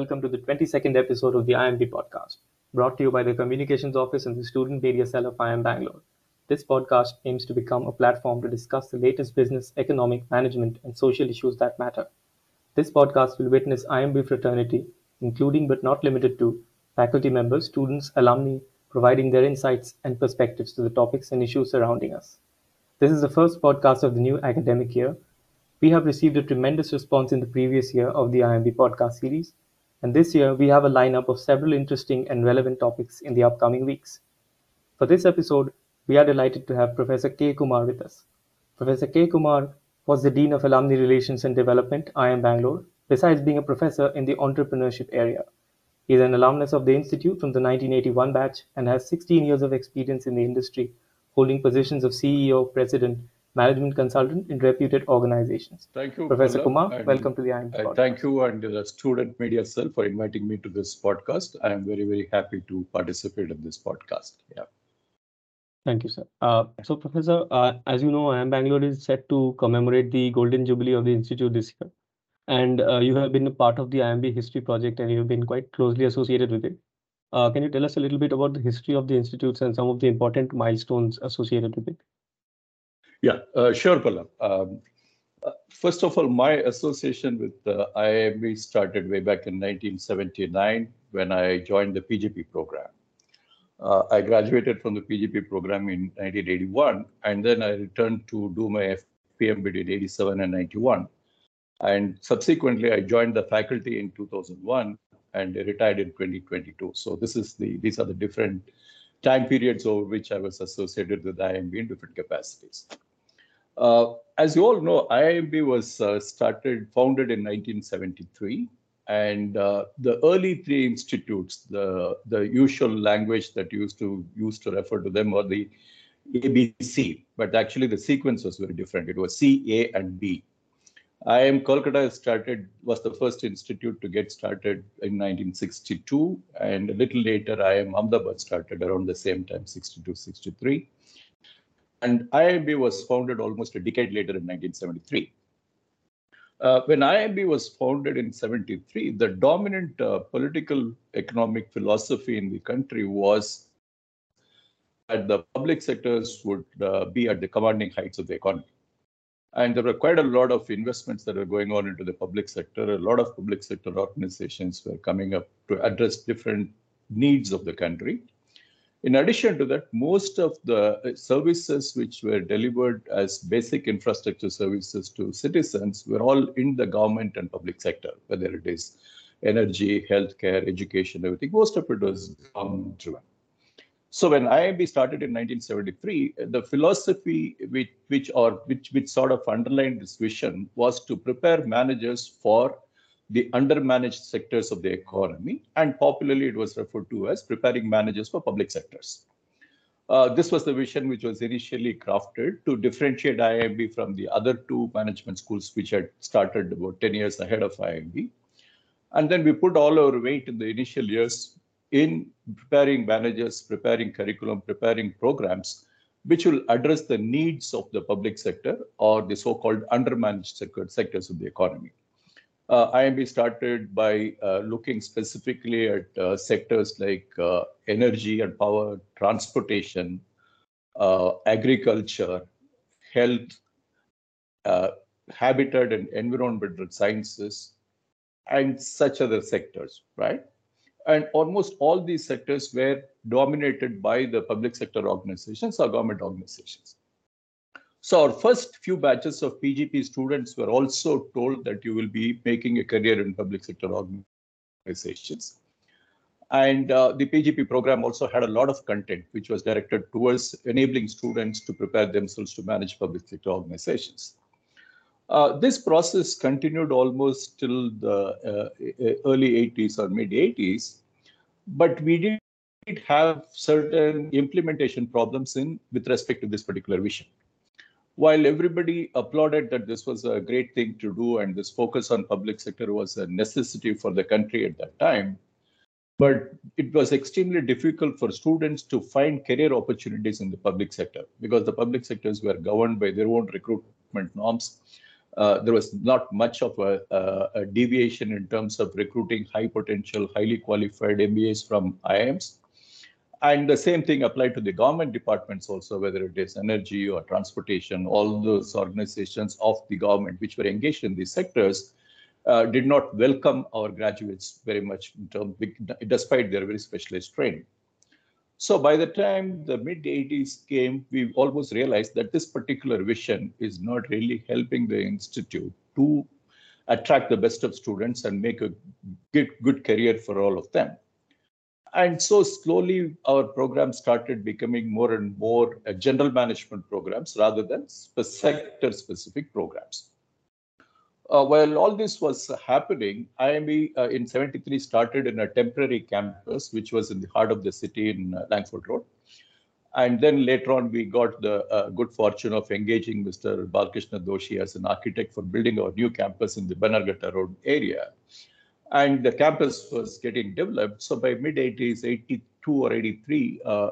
welcome to the 22nd episode of the IMB podcast, brought to you by the Communications Office and the Student Media Cell of IIM Bangalore. This podcast aims to become a platform to discuss the latest business, economic, management, and social issues that matter. This podcast will witness IMB fraternity, including but not limited to faculty members, students, alumni, providing their insights and perspectives to the topics and issues surrounding us. This is the first podcast of the new academic year. We have received a tremendous response in the previous year of the IMB podcast series, and this year we have a lineup of several interesting and relevant topics in the upcoming weeks. For this episode, we are delighted to have Professor K. Kumar with us. Professor K. Kumar was the Dean of Alumni Relations and Development, IIM Bangalore, besides being a professor in the entrepreneurship area. He is an alumnus of the Institute from the 1981 batch and has 16 years of experience in the industry, holding positions of CEO, President, Management Consultant in reputed organizations. Thank you, Professor Pallab, Kumar, welcome to the IIM podcast. Thank you and the Student Media Cell for inviting me to this podcast. I am very, very happy to participate in this podcast. Yeah. Thank you, sir. So, Professor, as you know, IIM Bangalore is set to commemorate the Golden Jubilee of the Institute this year. And you have been a part of the IMB History Project and you've been quite closely associated with it. Can you tell us a little bit about the history of the institutes and some of the important milestones associated with it? Yeah, sure, Pallab. First of all, my association with IIMB started way back in 1979 when I joined the PGP program. I graduated from the PGP program in 1981, and then I returned to do my FPM between 87 and 91. And subsequently, I joined the faculty in 2001 and retired in 2022. So these are the different time periods over which I was associated with IIMB in different capacities. As you all know, IIMB was founded in 1973. And the early three institutes, the usual language that used to refer to them were the ABC, but actually the sequence was very different. It was C, A, and B. IIM Kolkata was the first institute to get started in 1962, and a little later IIM Ahmedabad started around the same time, 62, 63. And IIMB was founded almost a decade later in 1973. When IIMB was founded in 73, the dominant political economic philosophy in the country was that the public sectors would be at the commanding heights of the economy. And there were quite a lot of investments that were going on into the public sector. A lot of public sector organizations were coming up to address different needs of the country. In addition to that, most of the services which were delivered as basic infrastructure services to citizens were all in the government and public sector, whether it is energy, healthcare, education, everything. Most of it was government driven. So when IIMB started in 1973, the philosophy which sort of underlined this vision was to prepare managers for the undermanaged sectors of the economy, and popularly it was referred to as preparing managers for public sectors. This was the vision which was initially crafted to differentiate IIMB from the other two management schools which had started about 10 years ahead of IIMB. And then we put all our weight in the initial years in preparing managers, preparing curriculum, preparing programs, which will address the needs of the public sector or the so-called undermanaged sectors of the economy. IIMB started by looking specifically at sectors like energy and power, transportation, agriculture, health, habitat and environmental sciences, and such other sectors, right? And almost all these sectors were dominated by the public sector organizations or government organizations. So our first few batches of PGP students were also told that you will be making a career in public sector organizations. And the PGP program also had a lot of content which was directed towards enabling students to prepare themselves to manage public sector organizations. This process continued almost till the early 80s or mid 80s, but we did have certain implementation problems with respect to this particular vision. While everybody applauded that this was a great thing to do and this focus on public sector was a necessity for the country at that time, but it was extremely difficult for students to find career opportunities in the public sector because the public sectors were governed by their own recruitment norms. There was not much of a deviation in terms of recruiting high potential, highly qualified MBAs from IIMs. And the same thing applied to the government departments also, whether it is energy or transportation. All those organizations of the government which were engaged in these sectors did not welcome our graduates very much, despite their very specialized training. So by the time the mid-80s came, we almost realized that this particular vision is not really helping the institute to attract the best of students and make a good career for all of them. And so slowly our program started becoming more and more general management programs rather than sector-specific programs. While all this was happening, IMB in 73 started in a temporary campus, which was in the heart of the city in Langford Road. And then later on, we got the good fortune of engaging Mr. Balkrishna Doshi as an architect for building our new campus in the Bannerghatta Road area. And the campus was getting developed. So by mid-80s, 82 or 83, all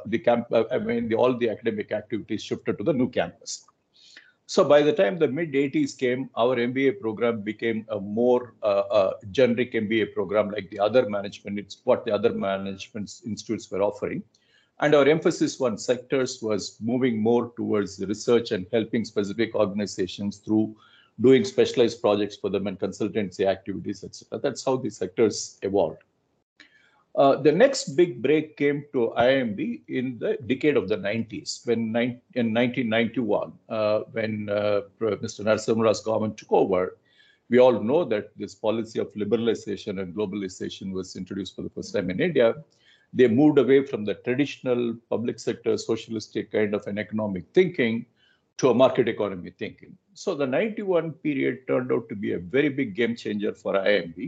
the academic activities shifted to the new campus. So by the time the mid-80s came, our MBA program became a more generic MBA program like the other management. It's what the other management institutes were offering. And our emphasis on sectors was moving more towards research and helping specific organizations through doing specialized projects for them and consultancy activities, etc. That's how the sectors evolved. The next big break came to IIMB in the decade of the 90s, in 1991, when Mr. Narasimha Rau's government took over. We all know that this policy of liberalization and globalization was introduced for the first time in India. They moved away from the traditional public sector socialistic kind of an economic thinking to a market economy thinking. So the 91 period turned out to be a very big game changer for IIMB.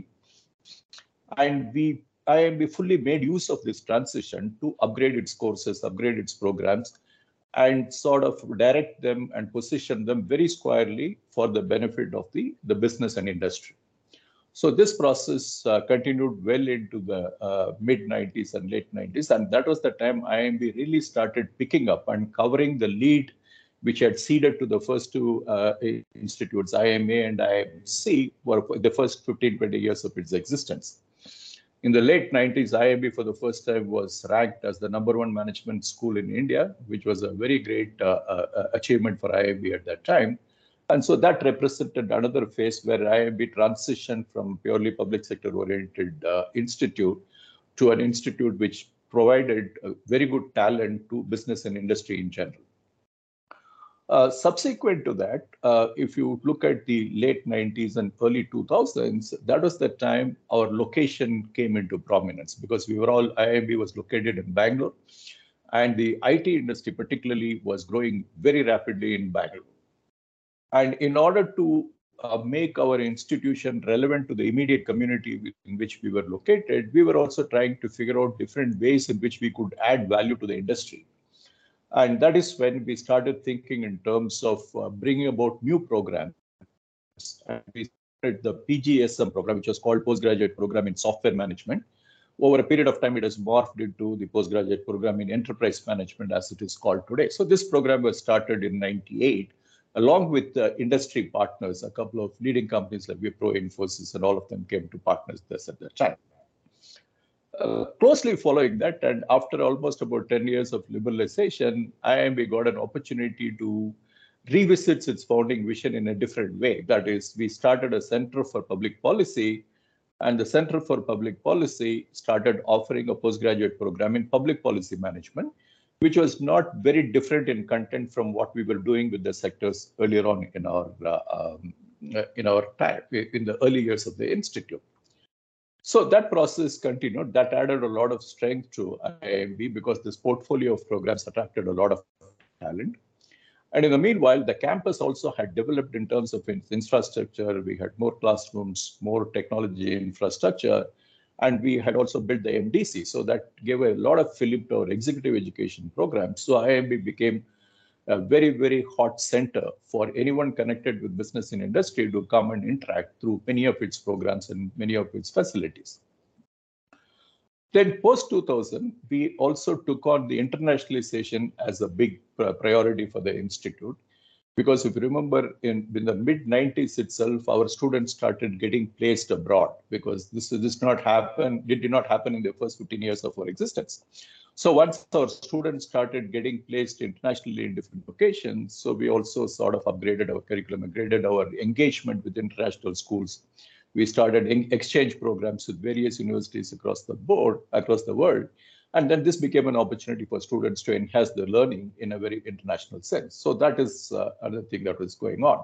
And IIMB fully made use of this transition to upgrade its courses, upgrade its programs, and sort of direct them and position them very squarely for the benefit of the business and industry. So this process continued well into the mid-90s and late 90s. And that was the time IIMB really started picking up and covering the lead which had ceded to the first two institutes, IMA and IMC, were the first 15, 20 years of its existence. In the late 90s, IIB for the first time was ranked as the #1 management school in India, which was a very great achievement for IIB at that time. And so that represented another phase where IIB transitioned from purely public sector oriented institute to an institute which provided very good talent to business and industry in general. Subsequent to that, if you look at the late 90s and early 2000s, that was the time our location came into prominence because IIB was located in Bangalore, and the IT industry particularly was growing very rapidly in Bangalore. And in order to make our institution relevant to the immediate community in which we were located, we were also trying to figure out different ways in which we could add value to the industry. And that is when we started thinking in terms of bringing about new programs. And we started the PGSM program, which was called Postgraduate Program in Software Management. Over a period of time, it has morphed into the Postgraduate Program in Enterprise Management, as it is called today. So this program was started in '98, along with industry partners. A couple of leading companies like Wipro, Infosys, and all of them came to partners this at that time. Closely following that, and after almost about 10 years of liberalization, IIMB got an opportunity to revisit its founding vision in a different way. That is, we started a Center for Public Policy, and the Center for Public Policy started offering a postgraduate program in public policy management, which was not very different in content from what we were doing with the sectors earlier on in our time, in the early years of the institute. So that process continued. That added a lot of strength to IIMB because this portfolio of programs attracted a lot of talent. And in the meanwhile, the campus also had developed in terms of its infrastructure. We had more classrooms, more technology infrastructure, and we had also built the MDC. So that gave a lot of fillip to our executive education programs. So IIMB became a very, very hot center for anyone connected with business and industry to come and interact through many of its programs and many of its facilities. Then post-2000, we also took on the internationalization as a big priority for the institute. Because if you remember, in the mid 90s itself, our students started getting placed abroad because this did not happen in the first 15 years of our existence. So once our students started getting placed internationally in different locations, so we also sort of upgraded our curriculum, upgraded our engagement with international schools. We started exchange programs with various universities across the world. And then this became an opportunity for students to enhance their learning in a very international sense. So that is another thing that was going on.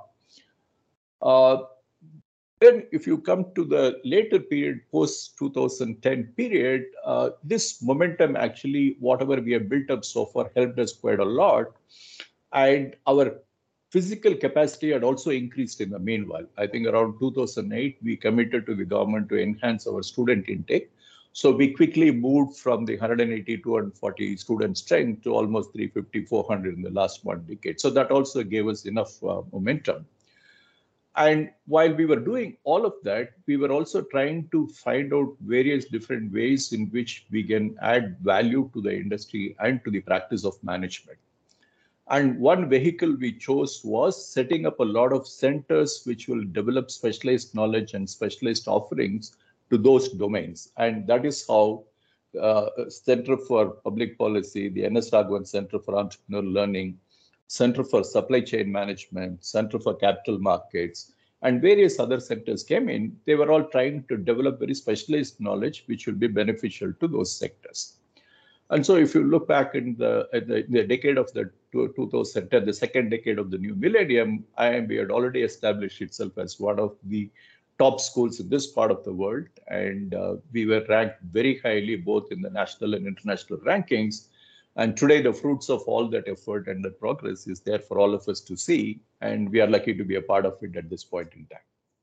Then if you come to the later period, post 2010 period, this momentum actually, whatever we have built up so far, helped us quite a lot. And our physical capacity had also increased in the meanwhile. I think around 2008, we committed to the government to enhance our student intake. So we quickly moved from the 180 to 140 student strength to almost 350, 400 in the last one decade. So that also gave us enough momentum. And while we were doing all of that, we were also trying to find out various different ways in which we can add value to the industry and to the practice of management. And one vehicle we chose was setting up a lot of centers which will develop specialized knowledge and specialized offerings to those domains. And that is how Center for Public Policy, the NS Raghavan Center for Entrepreneurial Learning, Center for Supply Chain Management, Center for Capital Markets, and various other centers came in. They were all trying to develop very specialized knowledge which will be beneficial to those sectors. And so if you look back in the decade of the 2010, the second decade of the new millennium, IIMB had already established itself as one of the top schools in this part of the world. And we were ranked very highly, both in the national and international rankings. And today, the fruits of all that effort and that progress is there for all of us to see. And we are lucky to be a part of it at this point in time.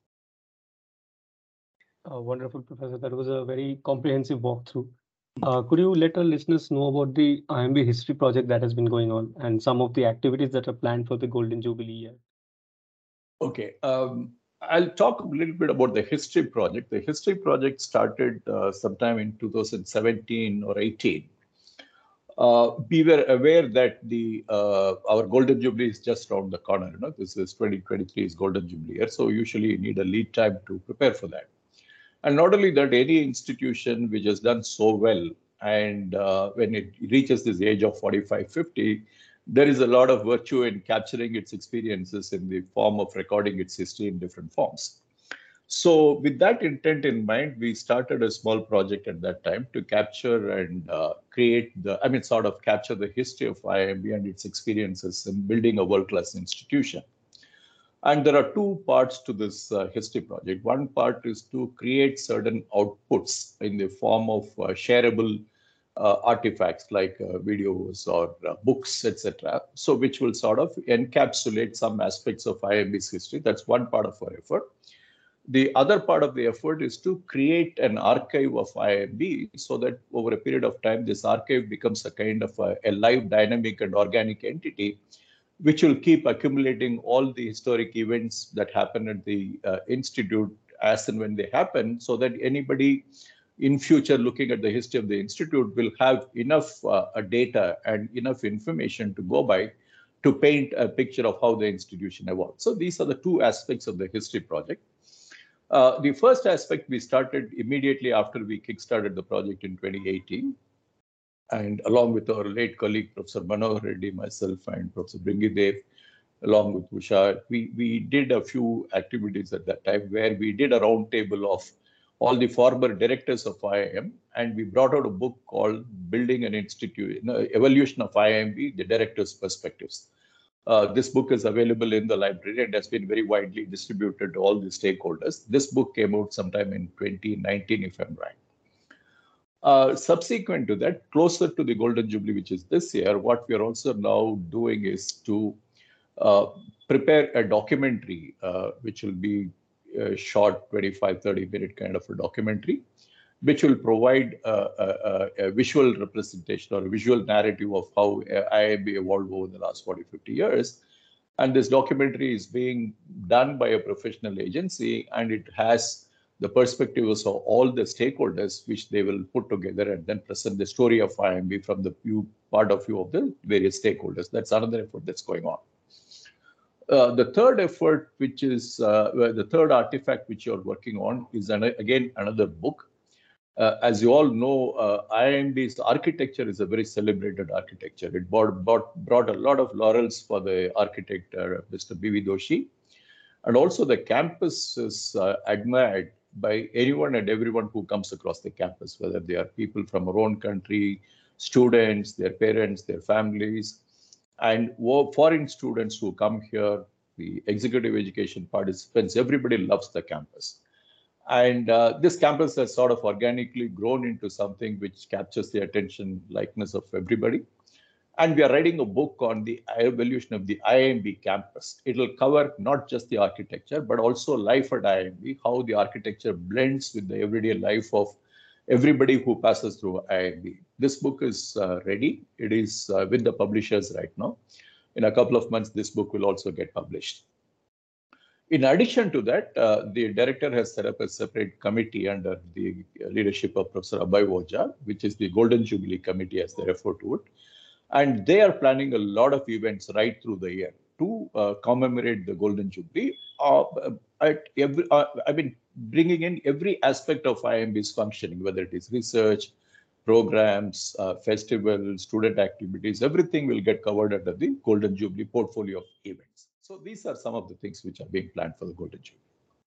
Wonderful, Professor. That was a very comprehensive walkthrough. Could you let our listeners know about the IIMB History Project that has been going on and some of the activities that are planned for the Golden Jubilee year? Okay. I'll talk a little bit about the History Project. The History Project started sometime in 2017 or 18. We were aware that our Golden Jubilee is just around the corner. This is 2023's Golden Jubilee year, so usually you need a lead time to prepare for that. And not only that, any institution which has done so well, and when it reaches this age of 45, 50, there is a lot of virtue in capturing its experiences in the form of recording its history in different forms. So with that intent in mind, we started a small project at that time to capture and capture the history of IIMB and its experiences in building a world-class institution. And there are two parts to this history project. One part is to create certain outputs in the form of shareable artifacts like videos or books, etc. So which will sort of encapsulate some aspects of IIMB's history. That's one part of our effort. The other part of the effort is to create an archive of IIMB so that over a period of time, this archive becomes a kind of a live, dynamic, and organic entity, which will keep accumulating all the historic events that happen at the institute as and when they happen, so that anybody in future looking at the history of the institute will have enough data and enough information to go by to paint a picture of how the institution evolved. So these are the two aspects of the history project. The first aspect we started immediately after we kickstarted the project in 2018. And along with our late colleague, Professor Manohar Reddy, myself, and Professor Bringidev, along with Usha, we did a few activities at that time where we did a roundtable of all the former directors of IIM, and we brought out a book called Building an Institute, Evolution of IIMB, the Directors' Perspectives. This book is available in the library and has been very widely distributed to all the stakeholders. This book came out sometime in 2019, if I'm right. Subsequent to that, closer to the Golden Jubilee, which is this year, what we are also now doing is to prepare a documentary, which will be a short 25, 30-minute kind of a documentary, which will provide a visual representation or a visual narrative of how IIMB evolved over the last 40, 50 years. And this documentary is being done by a professional agency, and it has the perspectives of all the stakeholders, which they will put together and then present the story of IIMB from the point of view of the various stakeholders. That's another effort that's going on. The third effort, which is the third artifact which you're working on, is again another book. As you all know, IIMB's architecture is a very celebrated architecture. It brought a lot of laurels for the architect, Mr. B.V. Doshi. And also the campus is admired by anyone and everyone who comes across the campus, whether they are people from our own country, students, their parents, their families, and foreign students who come here, the executive education participants, everybody loves the campus. And this campus has sort of organically grown into something which captures the attention, likeness of everybody. And we are writing a book on the evolution of the IIMB campus. It will cover not just the architecture, but also life at IIMB, how the architecture blends with the everyday life of everybody who passes through IIMB. This book is ready. It is with the publishers right now. In a couple of months, this book will also get published. In addition to that, the director has set up a separate committee under the leadership of Professor Abhay Oja, which is the Golden Jubilee Committee, as they refer to it. And they are planning a lot of events right through the year to commemorate the Golden Jubilee. Bringing in every aspect of IIMB's functioning, whether it is research, programs, festivals, student activities, everything will get covered under the Golden Jubilee portfolio of events. So these are some of the things which are being planned for the Golden Jubilee.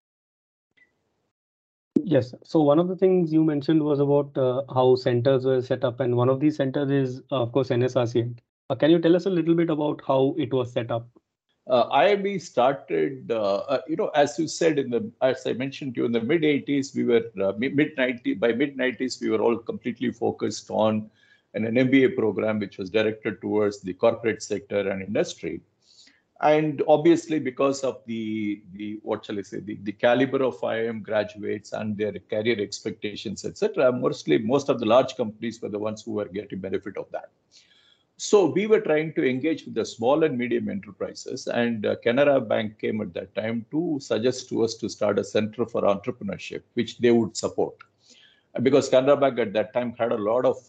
Yes. So one of the things you mentioned was about how centers were set up, and one of these centers is, of course, NSRCL. Can you tell us a little bit about how it was set up? IIB started, as you said, as I mentioned to you, in the mid 80s, we were by mid 90s, we were all completely focused on an MBA program which was directed towards the corporate sector and industry. And obviously, because of the caliber of IIM graduates and their career expectations, etc., most of the large companies were the ones who were getting benefit of that. So we were trying to engage with the small and medium enterprises, and Canara Bank came at that time to suggest to us to start a center for entrepreneurship, which they would support. Because Canara Bank at that time had a lot of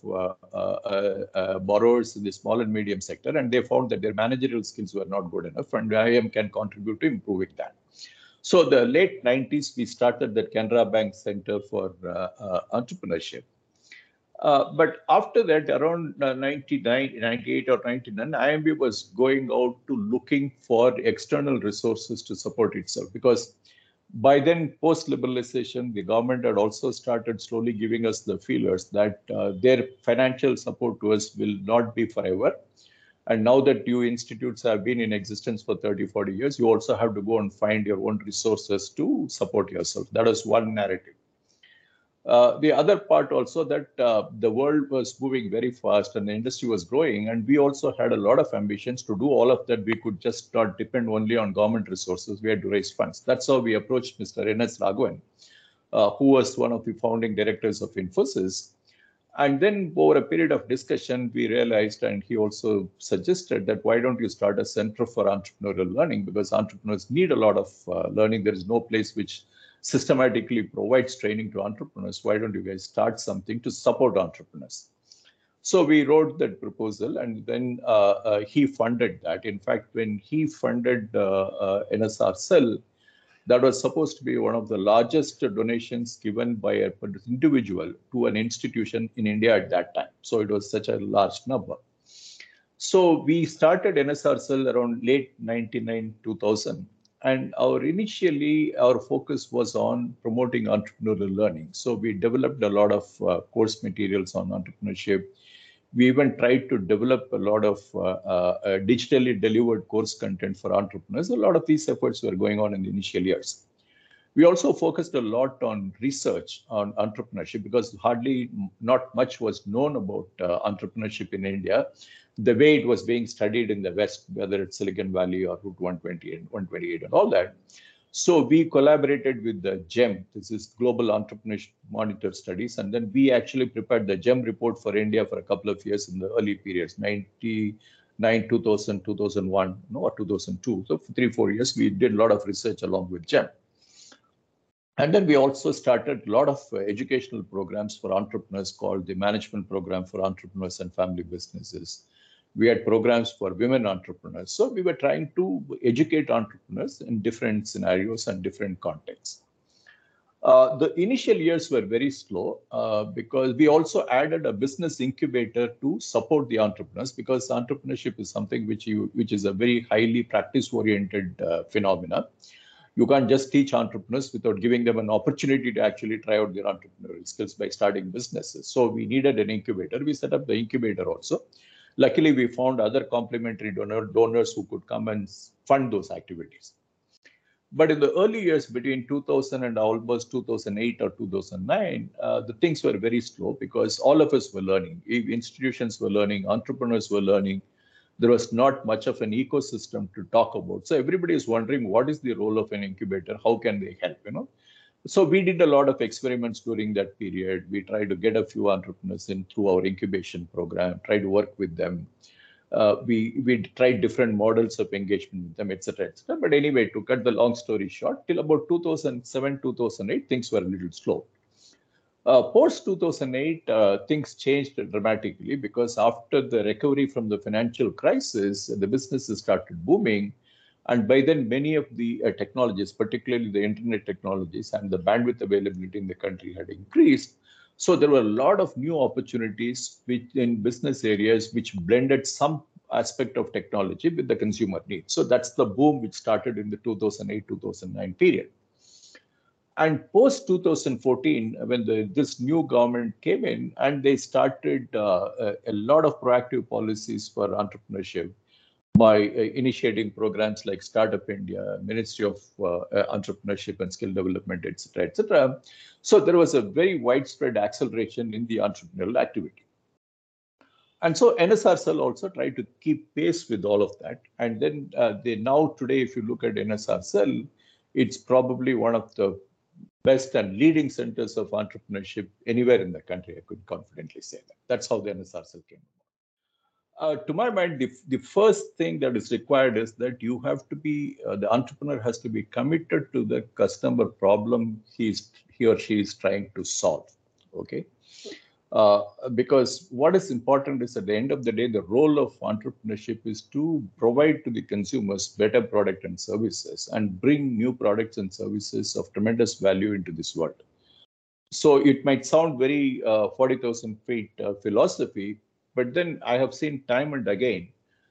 borrowers in the small and medium sector, and they found that their managerial skills were not good enough, and IIM can contribute to improving that. So the late 90s, we started the Canara Bank Center for Entrepreneurship. But after that, around 98 or 99, IIMB was going out to looking for external resources to support itself, because by then, post-liberalization, the government had also started slowly giving us the feelers that their financial support to us will not be forever. And now that you institutes have been in existence for 30, 40 years, you also have to go and find your own resources to support yourself. That was one narrative. The other part also that the world was moving very fast and the industry was growing, and we also had a lot of ambitions to do all of that. We could just not depend only on government resources. We had to raise funds. That's how we approached Mr. N.S. Raghavan, who was one of the founding directors of Infosys. And then over a period of discussion, we realized, and he also suggested that why don't you start a center for entrepreneurial learning, because entrepreneurs need a lot of learning. There is no place which systematically provides training to entrepreneurs. Why don't you guys start something to support entrepreneurs? So we wrote that proposal, and then he funded that. In fact, when he funded NSRCL, that was supposed to be one of the largest donations given by an individual to an institution in India at that time. So it was such a large number. So we started NSRCL around late 99, 2000. And our focus was on promoting entrepreneurial learning. So we developed a lot of course materials on entrepreneurship. We even tried to develop a lot of digitally delivered course content for entrepreneurs. A lot of these efforts were going on in the initial years. We also focused a lot on research on entrepreneurship, because not much was known about entrepreneurship in India, the way it was being studied in the West, whether it's Silicon Valley or Route 120 and 128 and all that. So we collaborated with the GEM, this is Global Entrepreneurship Monitor Studies, and then we actually prepared the GEM report for India for a couple of years in the early periods, 99, 2000, 2001, or 2002. So for 3-4 years, we did a lot of research along with GEM. And then we also started a lot of educational programs for entrepreneurs called the Management Program for Entrepreneurs and Family Businesses. We had programs for women entrepreneurs. So we were trying to educate entrepreneurs in different scenarios and different contexts. The initial years were very slow because we also added a business incubator to support the entrepreneurs, because entrepreneurship is something which is a very highly practice-oriented phenomena. You can't just teach entrepreneurs without giving them an opportunity to actually try out their entrepreneurial skills by starting businesses. So we needed an incubator. We set up the incubator also. Luckily, we found other complementary donors who could come and fund those activities. But in the early years, between 2000 and almost 2008 or 2009, the things were very slow because all of us were learning. Institutions were learning, entrepreneurs were learning. There was not much of an ecosystem to talk about. So everybody is wondering, what is the role of an incubator? How can they help? So we did a lot of experiments during that period. We tried to get a few entrepreneurs in through our incubation program, try to work with them. We tried different models of engagement with them, etc., etc. But anyway, to cut the long story short, till about 2007, 2008, things were a little slow. Post 2008, things changed dramatically because after the recovery from the financial crisis, the businesses started booming. And by then, many of the technologies, particularly the internet technologies and the bandwidth availability in the country had increased. So there were a lot of new opportunities in business areas which blended some aspect of technology with the consumer needs. So that's the boom which started in the 2008-2009 period. And post 2014, when this new government came in and they started a lot of proactive policies for entrepreneurship by initiating programs like Startup India, Ministry of Entrepreneurship and Skill Development, etc., etc. So there was a very widespread acceleration in the entrepreneurial activity. And so NSR Cell also tried to keep pace with all of that. And then today, if you look at NSR Cell, it's probably one of the best and leading centers of entrepreneurship anywhere in the country. I could confidently say that. That's how the NSR Cell came about. To my mind, the first thing that is required is that you have to be, the entrepreneur has to be committed to the customer problem he or she is trying to solve. Okay. Because what is important is at the end of the day, the role of entrepreneurship is to provide to the consumers better product and services and bring new products and services of tremendous value into this world. So it might sound very 40,000 feet philosophy, but then I have seen time and again,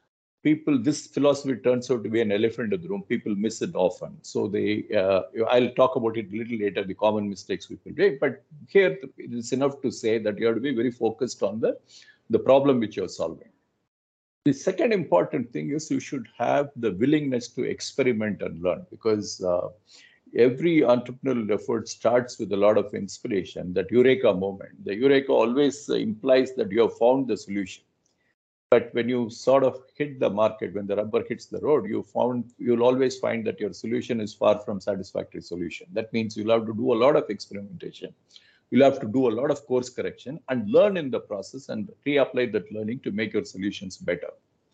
this philosophy turns out to be an elephant in the room. People miss it often. So I'll talk about it a little later, the common mistakes people make. But here it's enough to say that you have to be very focused on the problem which you're solving. The second important thing is you should have the willingness to experiment and learn, because every entrepreneurial effort starts with a lot of inspiration, that eureka moment. The eureka always implies that you have found the solution. But when you sort of hit the market, when the rubber hits the road, you'll always find that your solution is far from satisfactory solution. That means you'll have to do a lot of experimentation. You'll have to do a lot of course correction and learn in the process and reapply that learning to make your solutions better.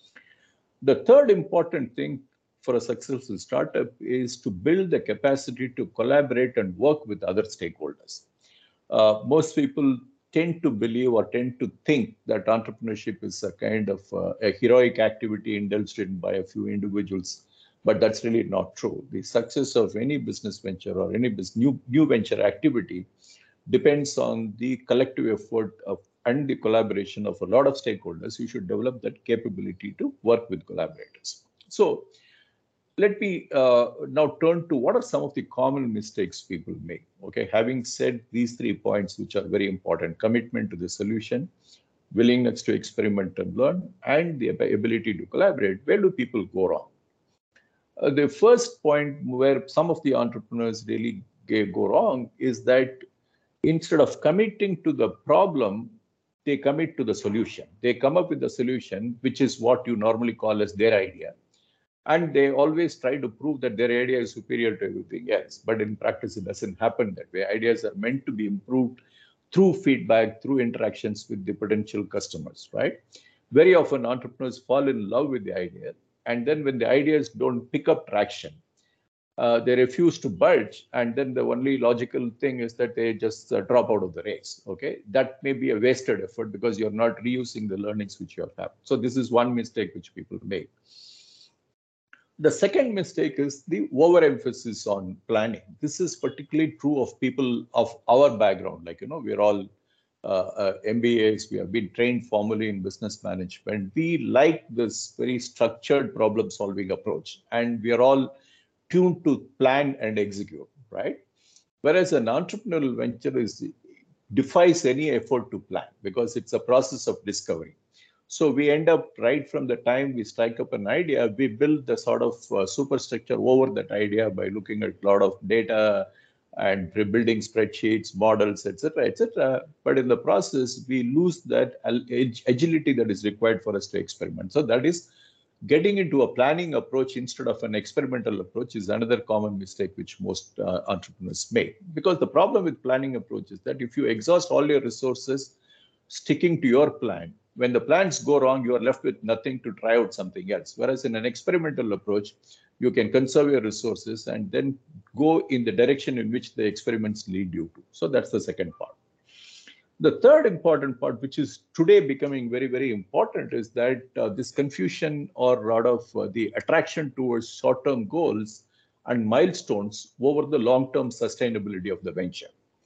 The third important thing for a successful startup is to build the capacity to collaborate and work with other stakeholders. Most people tend to believe or tend to think that entrepreneurship is a kind of a heroic activity indulged in by a few individuals, but that's really not true. The success of any business venture or any new venture activity depends on the collective effort and the collaboration of a lot of stakeholders. You should develop that capability to work with collaborators. So let me now turn to what are some of the common mistakes people make. Okay, having said these 3 points, which are very important: commitment to the solution, willingness to experiment and learn, and the ability to collaborate, where do people go wrong? The first point where some of the entrepreneurs really go wrong is that instead of committing to the problem, they commit to the solution. They come up with a solution, which is what you normally call as their idea. And they always try to prove that their idea is superior to everything else. But in practice, it doesn't happen that way. Ideas are meant to be improved through feedback, through interactions with the potential customers, right? Very often, entrepreneurs fall in love with the idea. And then when the ideas don't pick up traction, they refuse to budge, and then the only logical thing is that they just drop out of the race. Okay, that may be a wasted effort because you're not reusing the learnings which you have had. So this is one mistake which people make. The second mistake is the overemphasis on planning. This is particularly true of people of our background. Like, we're all MBAs, we have been trained formally in business management. We like this very structured problem solving approach, and we are all tuned to plan and execute, right? Whereas an entrepreneurial venture defies any effort to plan because it's a process of discovery. So we end up right from the time we strike up an idea, we build the sort of superstructure over that idea by looking at a lot of data and rebuilding spreadsheets, models, etc., etc. But in the process, we lose that agility that is required for us to experiment. So that is getting into a planning approach instead of an experimental approach is another common mistake which most entrepreneurs make. Because the problem with planning approach is that if you exhaust all your resources sticking to your plan, when the plans go wrong, you are left with nothing to try out something else. Whereas in an experimental approach, you can conserve your resources and then go in the direction in which the experiments lead you to. So that's the second part. The third important part, which is today becoming very, very important, is that this confusion or rather the attraction towards short-term goals and milestones over the long-term sustainability of the venture.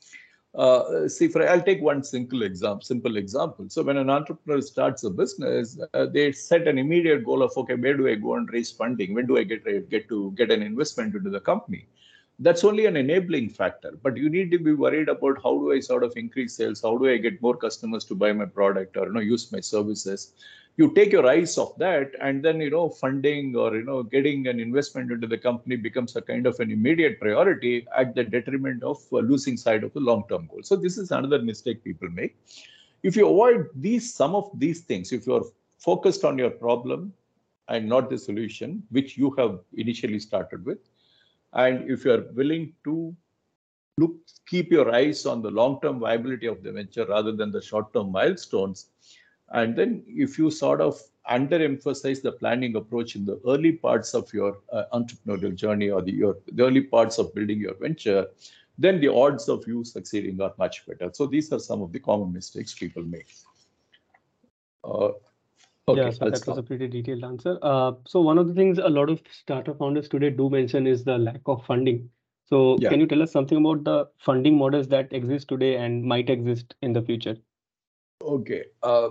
I'll take one simple example. So when an entrepreneur starts a business, they set an immediate goal of, okay, where do I go and raise funding? When do I get to get an investment into the company? That's only an enabling factor, but you need to be worried about how do I sort of increase sales? How do I get more customers to buy my product or use my services? You take your eyes off that, and then funding or getting an investment into the company becomes a kind of an immediate priority at the detriment of losing sight of the long-term goal. So this is another mistake people make. If you avoid some of these things, if you are focused on your problem and not the solution, which you have initially started with, and if you are willing to keep your eyes on the long-term viability of the venture rather than the short-term milestones, and then if you sort of underemphasize the planning approach in the early parts of your entrepreneurial journey or the early parts of building your venture, then the odds of you succeeding are much better. So these are some of the common mistakes people make. Okay, yeah, so that was a pretty detailed answer. So one of the things a lot of startup founders today do mention is the lack of funding. So can you tell us something about the funding models that exist today and might exist in the future? Okay.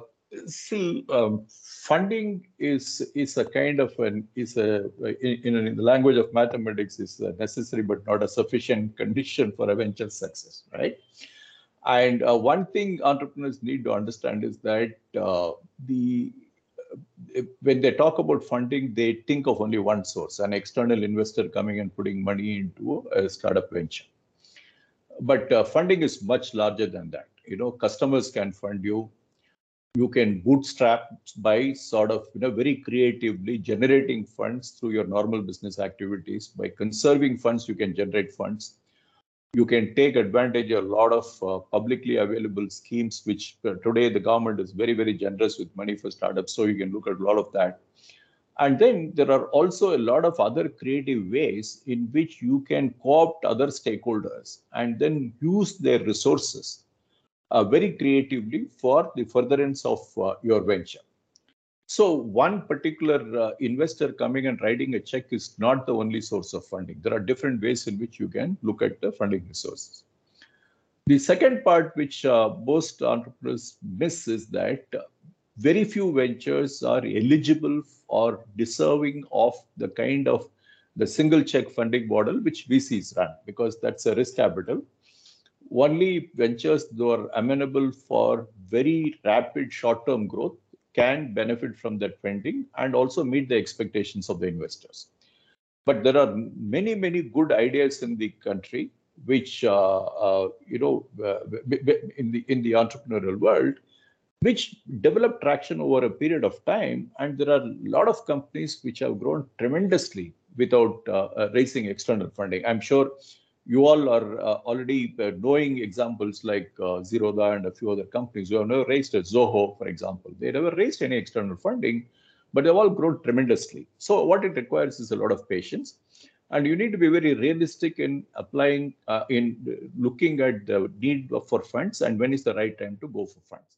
Funding is a kind of in the language of mathematics is necessary but not a sufficient condition for a venture success, right? And one thing entrepreneurs need to understand is that when they talk about funding, they think of only one source, an external investor coming and putting money into a startup venture. But funding is much larger than that. Customers can fund you. You can bootstrap by sort of very creatively generating funds through your normal business activities. By conserving funds, you can generate funds. You can take advantage of a lot of publicly available schemes, which today the government is very, very generous with money for startups. So you can look at a lot of that. And then there are also a lot of other creative ways in which you can co-opt other stakeholders and then use their resources very creatively for the furtherance of your venture. So one particular investor coming and writing a check is not the only source of funding. There are different ways in which you can look at the funding resources. The second part, which most entrepreneurs miss, is that very few ventures are eligible or deserving of the kind of the single check funding model which VCs run, because that's a risk capital. Only ventures that are amenable for very rapid short-term growth can benefit from that funding and also meet the expectations of the investors. But there are many, many good ideas in the country, which in the entrepreneurial world, which develop traction over a period of time. And there are a lot of companies which have grown tremendously without raising external funding. I'm sure you all are already knowing examples like Zerodha and a few other companies who have never raised a Zoho, for example. They never raised any external funding, but they've all grown tremendously. So what it requires is a lot of patience. And you need to be very realistic in applying, in looking at the need for funds and when is the right time to go for funds.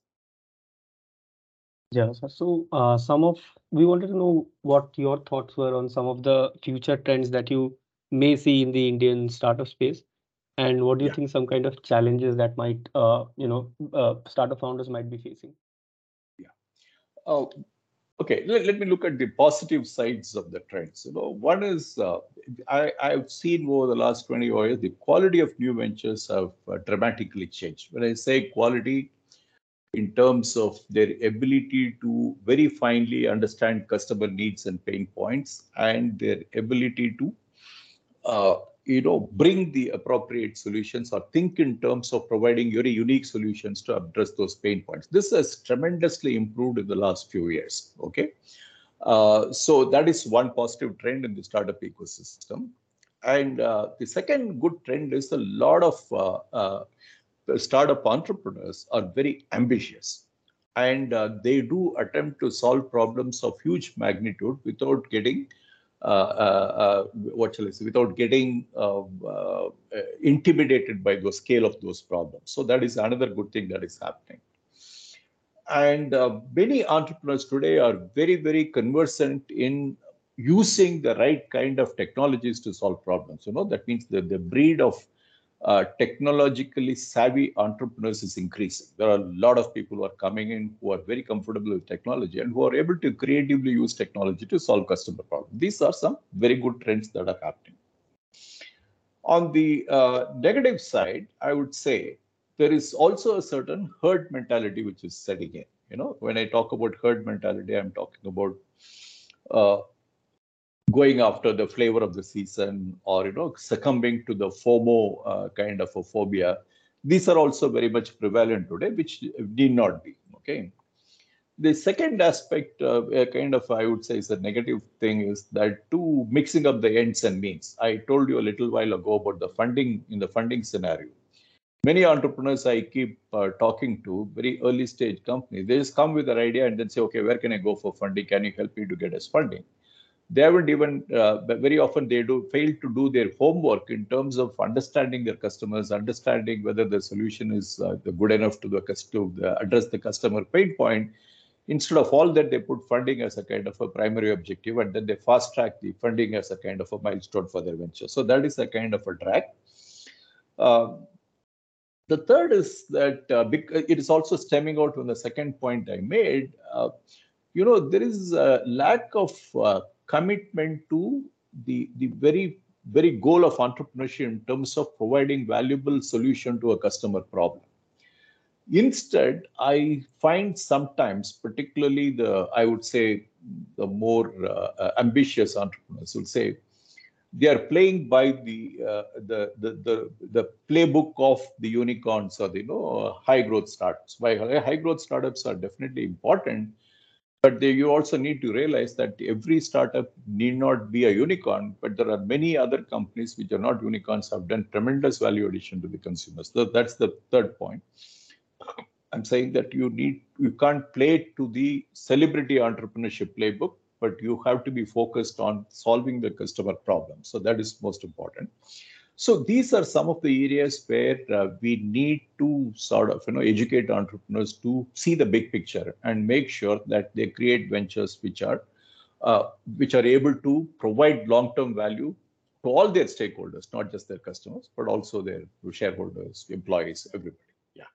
Yeah, sir. So, we wanted to know what your thoughts were on some of the future trends that you may see in the Indian startup space, and what do you Yeah. think some kind of challenges that might, startup founders might be facing? Yeah. Uh, okay, let me look at the positive sides of the trends. One is I've seen over the last 20 years, the quality of new ventures have dramatically changed. When I say quality, in terms of their ability to very finely understand customer needs and pain points, and their ability to uh, bring the appropriate solutions or think in terms of providing very unique solutions to address those pain points. This has tremendously improved in the last few years. Okay, so that is one positive trend in the startup ecosystem. And the second good trend is a lot of the startup entrepreneurs are very ambitious, and they do attempt to solve problems of huge magnitude without getting what shall I say, without getting intimidated by the scale of those problems. So that is another good thing that is happening. And many entrepreneurs today are very, very conversant in using the right kind of technologies to solve problems. That means that the breed of technologically savvy entrepreneurs is increasing. There are a lot of people who are coming in who are very comfortable with technology and who are able to creatively use technology to solve customer problems. These are some very good trends that are happening. On the negative side, I would say there is also a certain herd mentality which is setting in. When I talk about herd mentality, I'm talking about uh, going after the flavor of the season, or succumbing to the FOMO kind of a phobia. These are also very much prevalent today, which need not be. Okay. The second aspect, kind of, I would say, is a negative thing, is that too mixing up the ends and means. I told you a little while ago about the funding. In the funding scenario, many entrepreneurs I keep talking to, very early stage companies, they just come with an idea and then say, okay, where can I go for funding? Can you help me to get us funding? They haven't even, very often they do fail to do their homework in terms of understanding their customers, understanding whether the solution is good enough to address the customer pain point. Instead of all that, they put funding as a kind of a primary objective, and then they fast track the funding as a kind of a milestone for their venture. So that is a kind of a drag. The third is that it is also stemming out from the second point I made. There is a lack of commitment to the very, very goal of entrepreneurship in terms of providing valuable solution to a customer problem. Instead, I find sometimes, particularly I would say, the more ambitious entrepreneurs will say, they are playing by the playbook of the unicorns or the high growth startups. While high growth startups are definitely important, but you also need to realize that every startup need not be a unicorn, but there are many other companies which are not unicorns, have done tremendous value addition to the consumers. So that's the third point. I'm saying that you can't play to the celebrity entrepreneurship playbook, but you have to be focused on solving the customer problem. So that is most important. So these are some of the areas where we need to sort of educate entrepreneurs to see the big picture and make sure that they create ventures which are able to provide long-term value to all their stakeholders, not just their customers, but also their shareholders, employees, everybody. Yeah.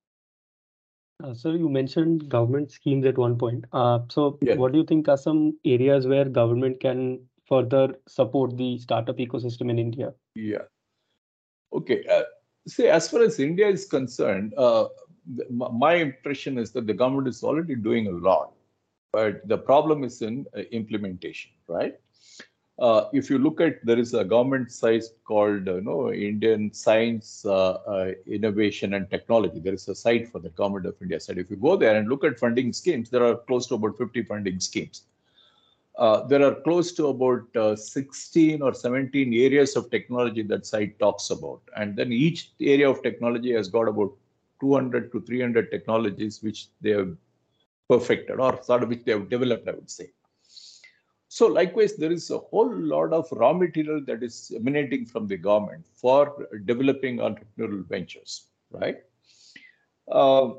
So you mentioned government schemes at one point. So Yeah. what do you think are some areas where government can further support the startup ecosystem in India? Yeah. Okay. See, as far as India is concerned, my impression is that the government is already doing a lot, but the problem is in implementation, right? If you look at, there is a government site called Indian Science Innovation and Technology. There is a site for the government of India site. If you go there and look at funding schemes, there are close to about 50 funding schemes. There are close to about 16 or 17 areas of technology that site talks about. And then each area of technology has got about 200 to 300 technologies which they have perfected, or sort of which they have developed, I would say. So likewise, there is a whole lot of raw material that is emanating from the government for developing entrepreneurial ventures, right? Uh,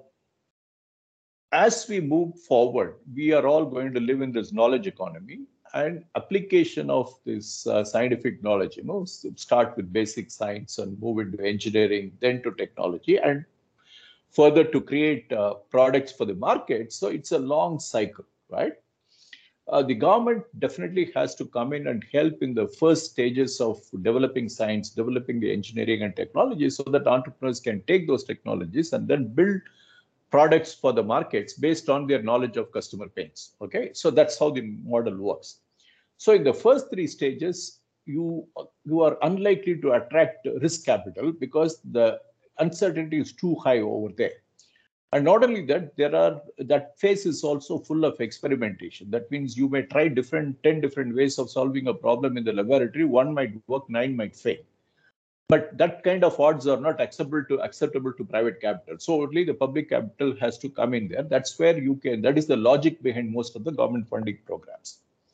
as we move forward, we are all going to live in this knowledge economy, and application of this scientific knowledge, start with basic science and move into engineering, then to technology, and further to create products for the market. So it's a long cycle, right? The government definitely has to come in and help in the first stages of developing science, developing the engineering and technology, so that entrepreneurs can take those technologies and then build products for the markets based on their knowledge of customer pains. Okay, so that's how the model works. So in the first three stages, you are unlikely to attract risk capital because the uncertainty is too high over there. And not only that, that phase is also full of experimentation. That means you may try 10 different ways of solving a problem in the laboratory. One might work, 9 might fail. But that kind of odds are not acceptable to private capital. So only the public capital has to come in there. That's where that is the logic behind most of the government funding programs.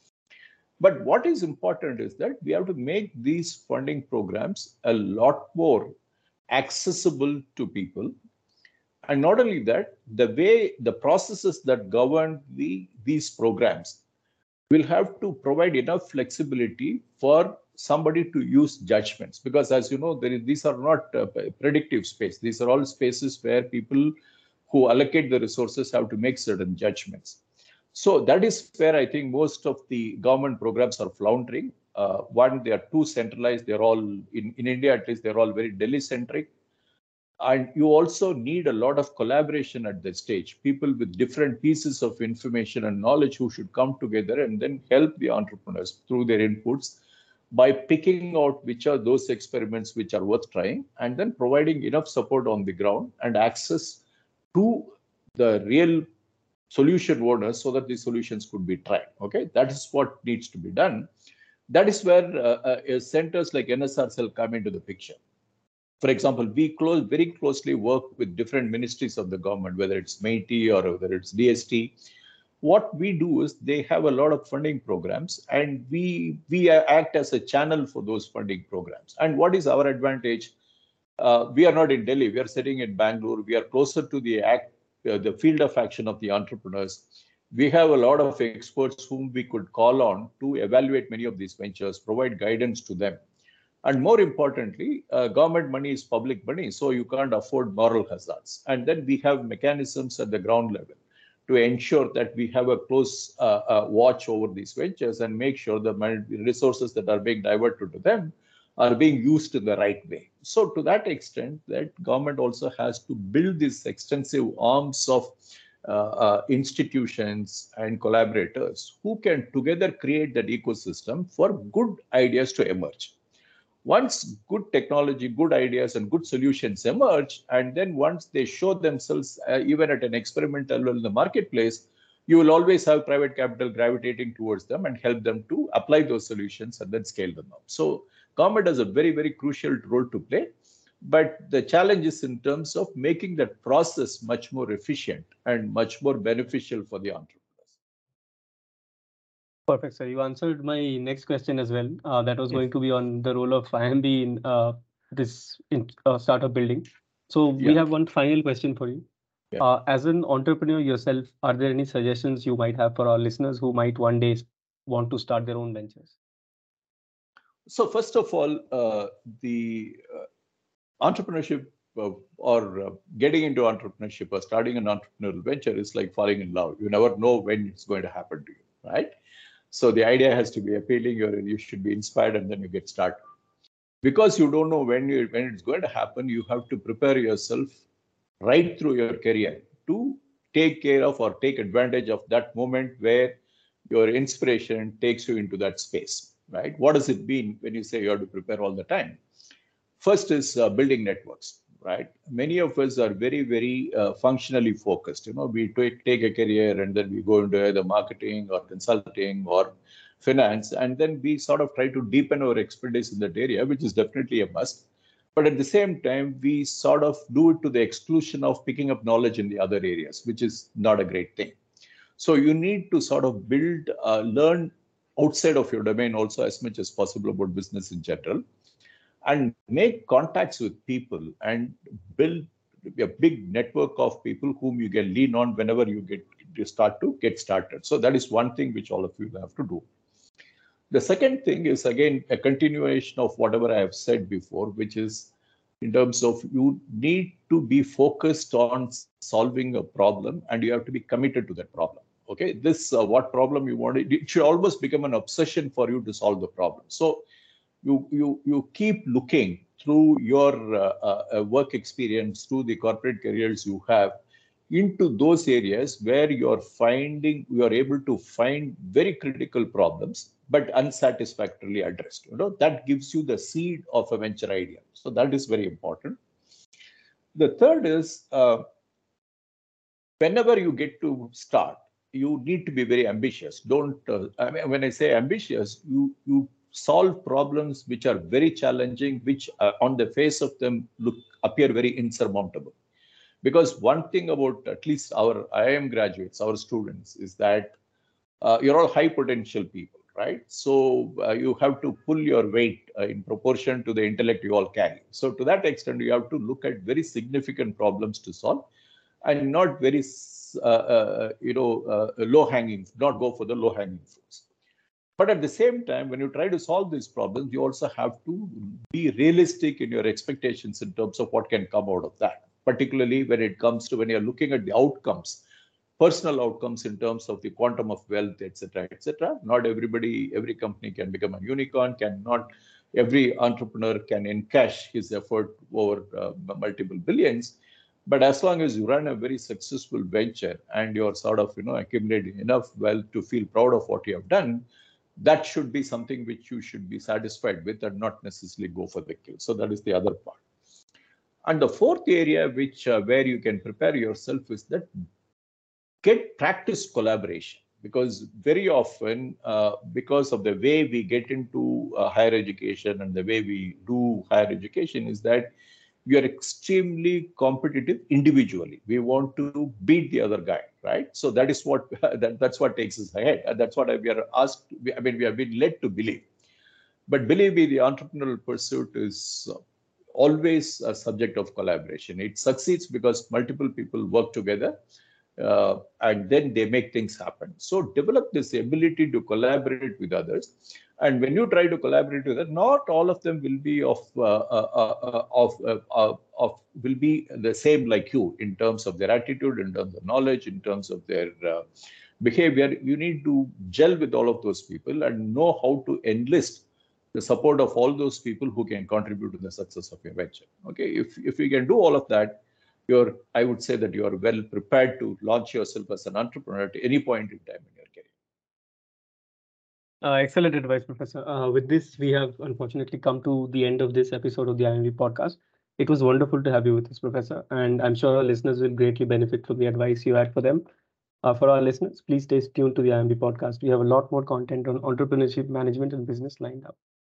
But what is important is that we have to make these funding programs a lot more accessible to people. And not only that, the processes that govern these programs will have to provide enough flexibility for somebody to use judgments. Because as you know, these are not predictive space. These are all spaces where people who allocate the resources have to make certain judgments. So that is where I think most of the government programs are floundering. One, they are too centralized. They're all, in India at least, they're all very Delhi-centric. And you also need a lot of collaboration at this stage, people with different pieces of information and knowledge who should come together and then help the entrepreneurs through their inputs by picking out which are those experiments which are worth trying, and then providing enough support on the ground and access to the real solution owners so that the solutions could be tried. Okay, that is what needs to be done. That is where centers like NSRCell come into the picture. For example, we very closely work with different ministries of the government, whether it's MeitY or whether it's DST. What we do is they have a lot of funding programs, and we act as a channel for those funding programs. And what is our advantage? We are not in Delhi. We are sitting in Bangalore. We are closer to the field of action of the entrepreneurs. We have a lot of experts whom we could call on to evaluate many of these ventures, provide guidance to them. And more importantly, government money is public money, so you can't afford moral hazards. And then we have mechanisms at the ground level to ensure that we have a close watch over these ventures and make sure the resources that are being diverted to them are being used in the right way. So to that extent, that government also has to build these extensive arms of institutions and collaborators who can together create that ecosystem for good ideas to emerge. Once good technology, good ideas, and good solutions emerge, and then once they show themselves even at an experimental level in the marketplace, you will always have private capital gravitating towards them and help them to apply those solutions and then scale them up. So government has a very, very crucial role to play. But the challenge is in terms of making that process much more efficient and much more beneficial for the entrepreneurs. Perfect, sir. You answered my next question as well. That was going to be on the role of IMB in this startup building. So we have one final question for you. As an entrepreneur yourself, are there any suggestions you might have for our listeners who might one day want to start their own ventures? So first of all, the entrepreneurship or getting into entrepreneurship or starting an entrepreneurial venture is like falling in love. You never know when it's going to happen to you, right? So the idea has to be appealing, you should be inspired, and then you get started. Because you don't know when it's going to happen, you have to prepare yourself right through your career to take care of or take advantage of that moment where your inspiration takes you into that space, right? What does it mean when you say you have to prepare all the time? First is building networks, right? Many of us are very, very functionally focused. We take a career and then we go into either marketing or consulting or finance, and then we sort of try to deepen our expertise in that area, which is definitely a must. But at the same time, we sort of do it to the exclusion of picking up knowledge in the other areas, which is not a great thing. So you need to sort of learn outside of your domain also as much as possible about business in general, and make contacts with people and build a big network of people whom you can lean on whenever you start to get started. So that is one thing which all of you have to do. The second thing is, again, a continuation of whatever I have said before, which is in terms of you need to be focused on solving a problem and you have to be committed to that problem. Okay, this what problem you want, it should almost become an obsession for you to solve the problem. So you keep looking through your work experience, through the corporate careers you have, into those areas where you are able to find very critical problems but unsatisfactorily addressed. That gives you the seed of a venture idea. So that is very important. The third is, whenever you get to start, you need to be very ambitious. Don't I mean, when I say ambitious, you solve problems which are very challenging, which on the face of them appear very insurmountable. Because one thing about at least our IIM graduates, our students, is that you're all high potential people, right? So you have to pull your weight in proportion to the intellect you all carry. So to that extent, you have to look at very significant problems to solve, and not very low hanging, not go for the low hanging fruits. But at the same time, when you try to solve these problems, you also have to be realistic in your expectations in terms of what can come out of that, particularly when it comes to when you're looking at the outcomes, personal outcomes in terms of the quantum of wealth, etc., etc. Not every company can become a unicorn, every entrepreneur can encash his effort over multiple billions. But as long as you run a very successful venture and you're sort of, accumulating enough wealth to feel proud of what you have done, that should be something which you should be satisfied with and not necessarily go for the kill. So that is the other part. And the fourth area where you can prepare yourself is that get practice collaboration, because very often, because of the way we get into higher education and the way we do higher education, is that we are extremely competitive individually. We want to beat the other guy, right? So that is what that's what takes us ahead. And that's what we are asked. We have been led to believe. But believe me, the entrepreneurial pursuit is always a subject of collaboration. It succeeds because multiple people work together. And then they make things happen. So develop this ability to collaborate with others. And when you try to collaborate with others, not all of them will be will be the same like you in terms of their attitude, in terms of knowledge, in terms of their behavior. You need to gel with all of those people and know how to enlist the support of all those people who can contribute to the success of your venture. Okay, if you can do all of that, I would say that you are well prepared to launch yourself as an entrepreneur at any point in time in your career. Excellent advice, Professor. With this, we have unfortunately come to the end of this episode of the IMV podcast. It was wonderful to have you with us, Professor, and I'm sure our listeners will greatly benefit from the advice you had for them. For our listeners, please stay tuned to the IMV podcast. We have a lot more content on entrepreneurship, management, and business lined up.